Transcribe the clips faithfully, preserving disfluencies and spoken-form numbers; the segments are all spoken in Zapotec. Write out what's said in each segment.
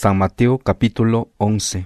San Mateo capítulo once.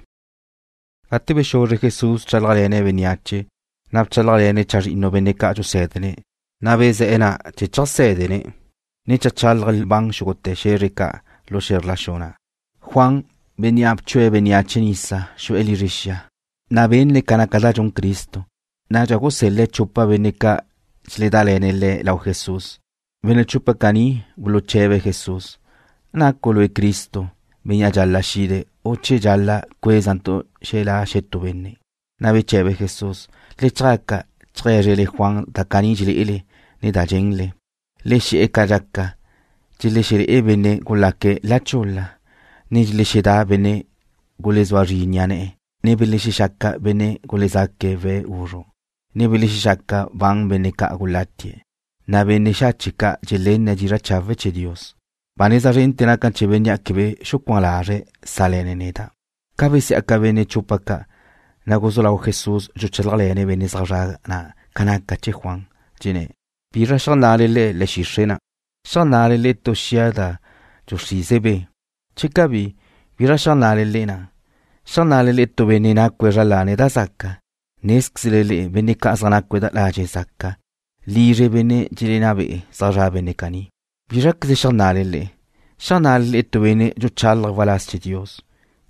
Ate beshore Jesús chalgalene beniache, nab chalgalene charino beneka jusedene, nabeze ena che chasedene, ne chachalgal bang shugote sherika lo sherlashona. Juan beniab chue beniache nisa shu elirisha, naben le kanakada jon Cristo, na jago selle chupa beneka chledalene le lau Jesús, bene chupa kani gulo cheve Jesús, na kolo e Cristo. Benya jalla shide oche jalla kwezanto shela shetu benne nabe chebe Jesus le chaka trere le Juan da kanijile ile ne da jengle le shi ekajaka jile shire ebene gulake la chola ne jile shida bene gulezwari nyane ne bele shaka bene gulezake ve uro ne bele shaka bang bene ka gulatie na bene shachika jile ne jira chave che Dios. Vaneza rente na kanche benya kebe shukwanlare salene neda. Kabe se akabene chupaka na gozola o Jesus juchalane bene zara na kanaka che Juan jine. Pira shanale le le shishena. Shanale le toshiada josizebe. Chikabi pira shanale le na. Shanale le to bene na kwezalane da zakka. Nesksile le bene kasana kweda la je zakka. Lire bene jilena be zara bene kani. Virak de shanalele, shanalele tuene jo chalga valas che Dios.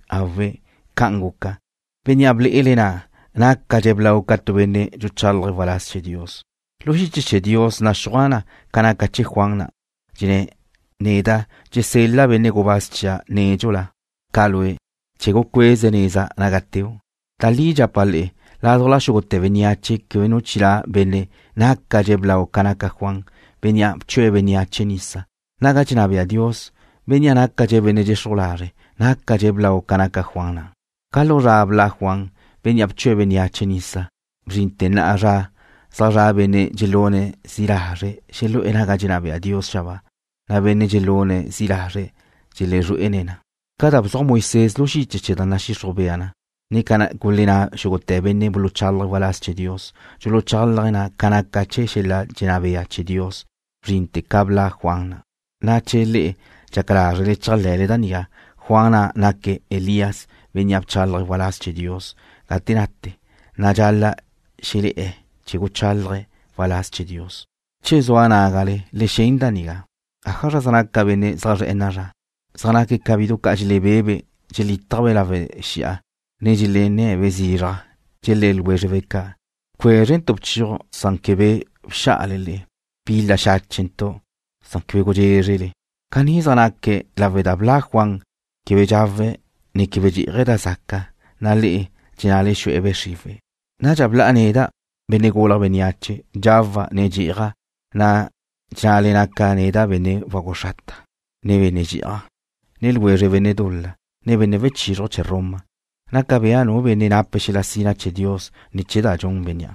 Ave kanguka, beniable elena, na kajeblau katuene jo chalga valas che Dios. Lohiche che Dios na shwana kanaka che Juana, jine neda jesella bene gobascha nejola, kalwe, chego kweze neza nagateo. Talija pale, la dola shugote veniache que venuchila bene na kajeblau kanaka Juan. Venia chue venia chenisa. Naga chinabia Dios, venia nakaje beneje solare, nakaje blau kanaka Juana. Kalora bla Juan, venia chue venia chenisa. Brinte na ara, zara bene gelone zilare, shelo enaga chinabia Dios shaba. Na bene gelone zilare, geleru enena. Kada bzo Moises lo shiche da na shishobeana. Ni kana gulina shugote bene bulu chala valas che Dios. Julo chala na kanaka che shela jinabia che Dios. Rinte kabla Juana. Na chele chakra rele chalele dania. Juana na que Elías venía chalre valas che Dios. Gatinate. Na jalla shele e. Chigu chalre valas che Dios. Che zoana agale le sheindaniga. Ajara zanaka bene zare enara. Zanake kabidu kajle bebe. Jeli tabela ve shia. Nejile ne vezira. Jele lwejeveka. Kwe rentopchiro sankebe shaalele. Pila shachento, san kwego jerele. Kani zanake la veda bla Juan, kive jave, ni kive jireda zaka, na le, jinale shu ebe shive. Na jabla aneda, bene gola beniache, java ne jira, na jinale naka aneda bene vagoshata. Ne bene jira. Nel were bene dolla, ne bene vecchiro che Roma. Naka beano bene nappesce la sina che Dios, ni che da jong benia.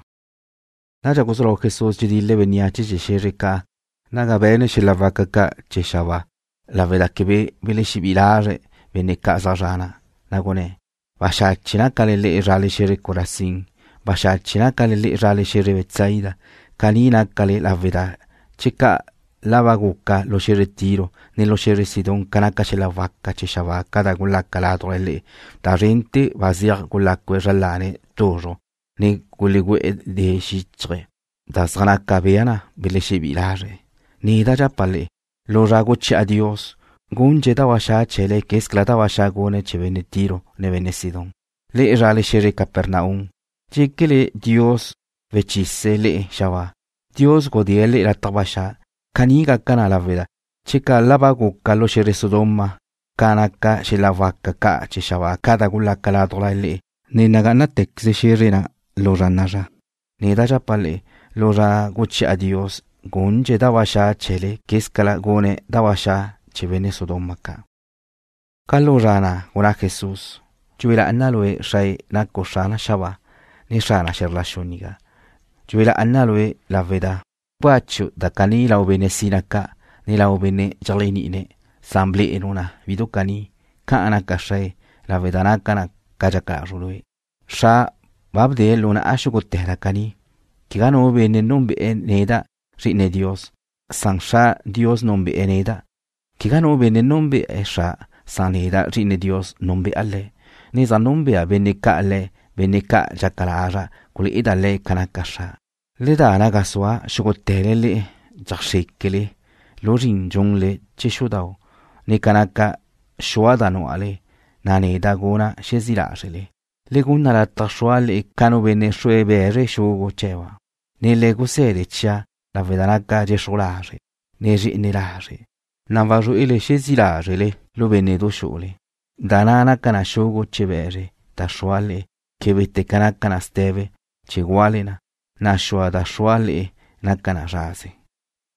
Naja gusolo Jesús jidile beniache che sherika, naga bene che la vaca ka che shava, la veda che be bele shibilare bene casa rana, nagone, bashachina kalele irale shere korasin, bashachina kalele irale shere vetsaida, kanina kale la veda, cheka la vaguka lo shere tiro, nello shere sidon kanaka che la vaca che shava, cada gulla calato ele, da rente vazir gulla queralane toro. Ne gulegue de shitre. Da zana kabeana beleche bilare. Ni da japale. Lo ragoche a Dios. Gunje da washa chele que esclata washa gone che vene tiro ne vene sidon. Le irale shere Capernaum. Jekele Dios vechisse le shava. Dios godiele la tabasha. Kaniga kana la veda. Cheka lava gukka lo shere Sodoma. Kanaka she la vaka ka che shava. Kada gula kaladola le. Ne nagana tek se shere na. Lora nara. Neda japale, lora gucci a Dios, gunje da washa chele, keskala gone da washa chevene Sodomaka. Kalorana, guna Jesús, juela analoe shai na koshana shaba, ni shana sherlashoniga. Juela analoe la veda, buacho da cani la obenesina ka, ni la obene jaleni ne, samble enuna, vidokani, ka anaka shai, la vedanaka na kajaka rulue. Sha Babde luna ashugote kani. Kigano bene nombe eneda rine Dios. Sangsha Dios nombe eneda. Kigano bene nombe esha sanida rine Dios nombe ale ni za nombe a benika ale benika jakalara kuli idale kanakasha le da na gaswa shugotelele jakshekele lorin jongle cheshudao ni kanaka shuadano ale nane dagona shezirajele le gunara tashwale kanu bene shwebe re shugo chewa ne le gusere cha la vedanaka jeshulare ne jinilare navajo ile shezirajele lo bene do shule danana kana shugo chebere tashwale kebete kana kana steve chigualena na shwa da shwale na kana raze